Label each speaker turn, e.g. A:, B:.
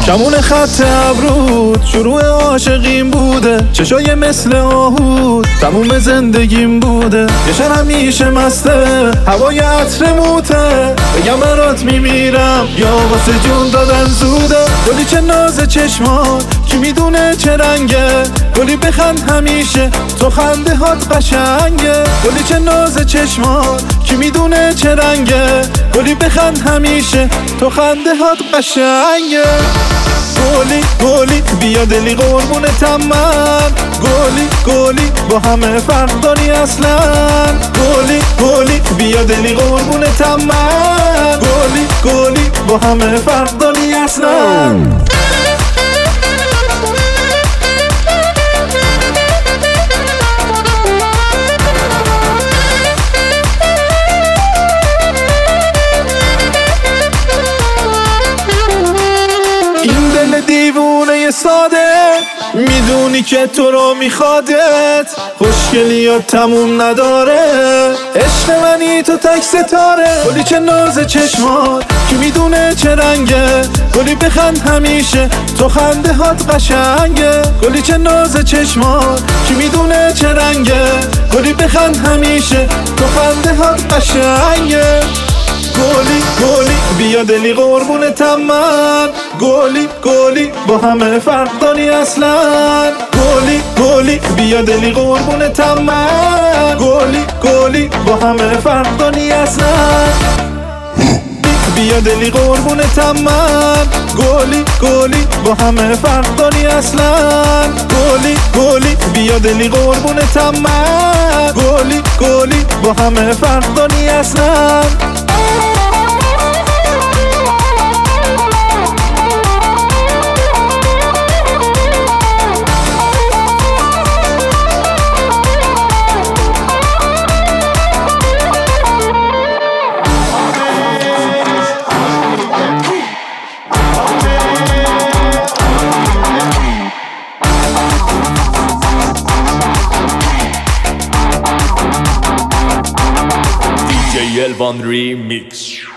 A: کمون خط ابرود شروع عاشقیم بوده، چشای مثل آهود تموم زندگیم بوده. یه شهر همیشه مسته، هوای عطر موته، بگم برات میمیرم یا واسه جون دادن زوده. گلی چه ناز چشمات، کی میدونه چه رنگه، گلی بخند همیشه تو خنده هات قشنگه. گلی چه ناز چشمات، کی میدونه چه رنگه، گلی بخند همیشه تو خنده هات قشنگه. گلی گلی بیا دلی قربونتم من، گلی گلی با همه فرق داری اصلا. گلی گلی بیا دلی قربونتم من، گلی گلی با همه فرق داری اصلا. دیوونه ساده میدونی که تو رو میخوادت، خوشگلیات تموم نداره، عشق منی تو تک ستاره. گلی چه ناز چشمات، کی میدونه چه رنگه، گلی بخند همیشه تو خنده هات قشنگه. گلی چه ناز چشمات، کی میدونه چه رنگه، گلی بخند همیشه تو خنده هات قشنگه. گلی گلی بیا دلی قربونتم من، گلی گلی با همه فرق داری اصلا. گلی گلی بیا دلی قربونتم من، گلی گلی با همه فرق داری اصلا. بیا دلی قربونتم من، گلی گلی با همه فرق داری اصلا. گلی گلی بیا دلی قربونتم من، گلی گلی با همه فرق داری اصلا.
B: DJ Elvan Remix.